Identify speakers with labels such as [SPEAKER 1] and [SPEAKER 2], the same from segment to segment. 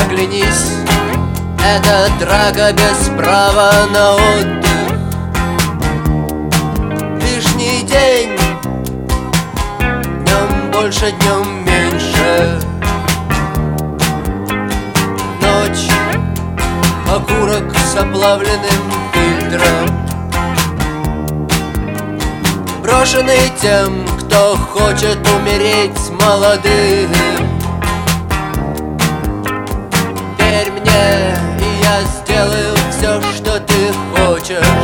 [SPEAKER 1] оглянись, это драка без права на отдых. Лишний день, днем больше, днем меньше. Ночь, окурок с оплавленным фильтром, брошенный тем, кто хочет умереть молодым. Верь мне, и я сделаю все, что ты хочешь.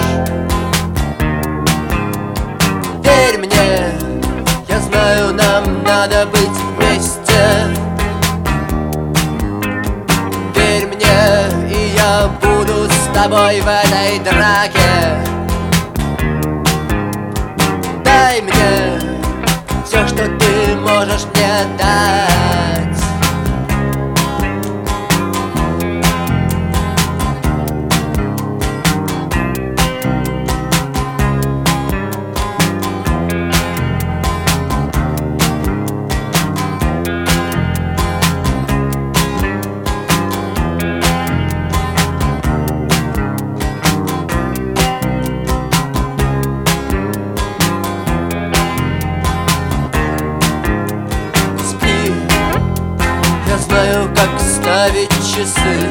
[SPEAKER 1] Верь мне, я знаю, нам надо быть вместе. Верь мне, и я буду с тобой в этой драке. Дай мне все, что ты можешь мне дать. Я знаю, как ставить часы.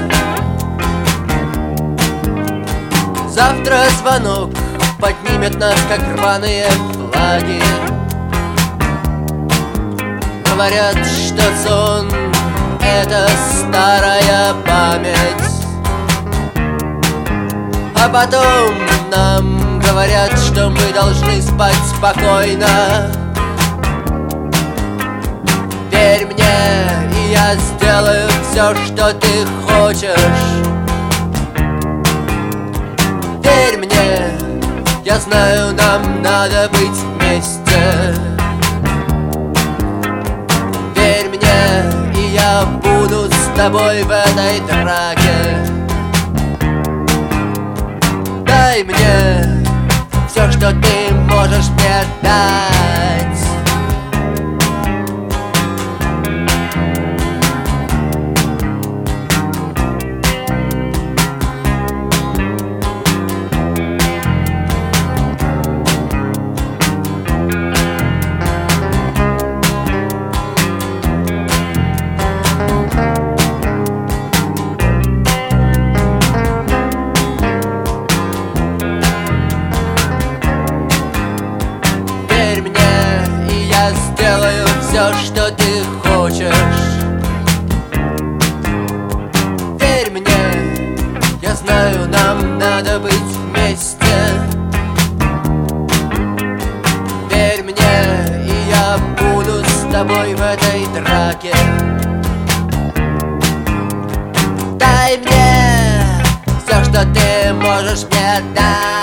[SPEAKER 1] Завтра звонок поднимет нас, как рваные флаги. Говорят, что сон — это старая память. А потом нам говорят, что мы должны спать спокойно. Верь мне, и я сделаю все, что ты хочешь. Верь мне, я знаю, нам надо быть вместе. Верь мне, и я буду с тобой в этой драке. Дай мне все, что ты можешь мне дать. Я сделаю все, что ты хочешь. Верь мне, я знаю, нам надо быть вместе. Верь мне, и я буду с тобой в этой драке. Дай мне все, что ты можешь мне дать.